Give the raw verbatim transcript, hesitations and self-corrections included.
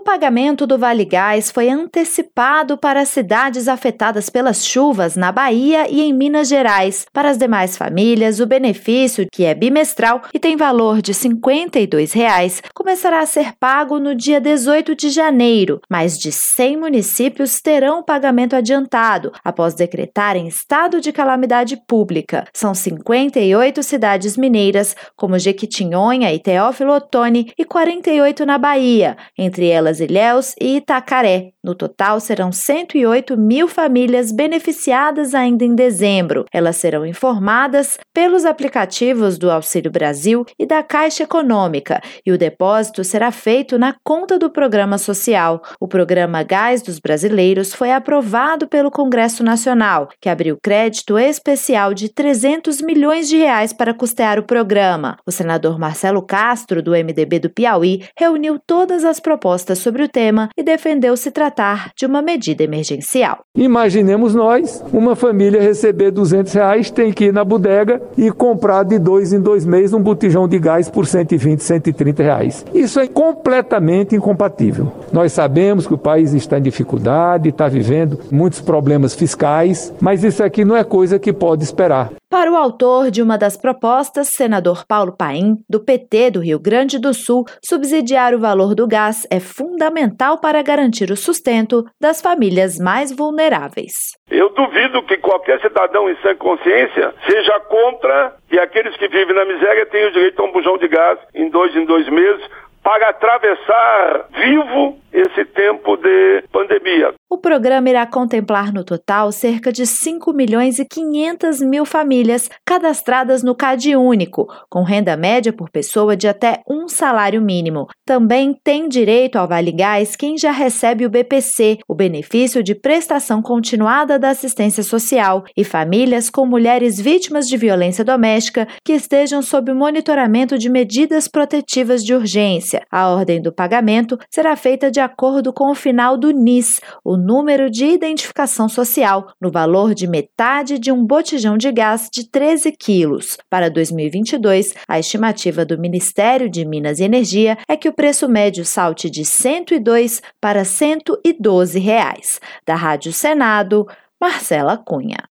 pagamento do Vale Gás foi antecipado para as cidades afetadas pelas chuvas na Bahia e em Minas Gerais. Para as demais famílias, o benefício, que é bimestral e tem valor de cinquenta e dois reais, começará a ser pago no dia dezoito de janeiro. Mais de cem municípios terão pagamento adiantado, após decretarem estado de calamidade pública. São cinquenta e oito cidades mineiras, como Jequitinhonha e Teófilo Otoni, e quarenta e oito na Bahia, entre elas Ilhéus e Itacaré. No total, serão cento e oito mil famílias beneficiadas ainda em dezembro. Elas serão informadas pelos aplicativos do Auxílio Brasil e da Caixa Econômica, e o depósito será feito na conta do Programa Social. O Programa Gás dos Brasileiros foi aprovado pelo Congresso Nacional, que abriu crédito especial de trezentos milhões de reais para custear o programa. O senador Marcelo Castro, do M D B do Piauí, reuniu todas as propostas sobre o tema e defendeu se tratar de uma medida emergencial. Imaginemos nós, uma família receber duzentos reais, tem que ir na bodega e comprar de dois em dois meses um botijão de gás por cento e vinte, cento e trinta reais. Isso é completamente incompatível. Nós sabemos que o país está em dificuldade, está vivendo muitos problemas fiscais, mas isso aqui não é coisa que pode esperar. Para o autor de uma das propostas, senador Paulo Paim, do P T do Rio Grande do Sul, subsidiar o valor do gás é fundamental para garantir o sustento das famílias mais vulneráveis. Eu duvido que qualquer cidadão em sã consciência seja contra que aqueles que vivem na miséria tenham direito a um bujão de gás em dois em dois meses para atravessar vivo esse tempo de pandemia. O programa irá contemplar no total cerca de cinco milhões e quinhentas mil famílias cadastradas no CadÚnico, com renda média por pessoa de até um salário mínimo. Também tem direito ao Vale Gás quem já recebe o B P C, o benefício de prestação continuada da assistência social, e famílias com mulheres vítimas de violência doméstica que estejam sob o monitoramento de medidas protetivas de urgência. A ordem do pagamento será feita de acordo com o final do N I S, o número de identificação social, no valor de metade de um botijão de gás de treze quilos. Para dois mil e vinte e dois, a estimativa do Ministério de Minas e Energia é que o preço médio salte de cento e dois para cento e doze reais. Da Rádio Senado, Marcela Cunha.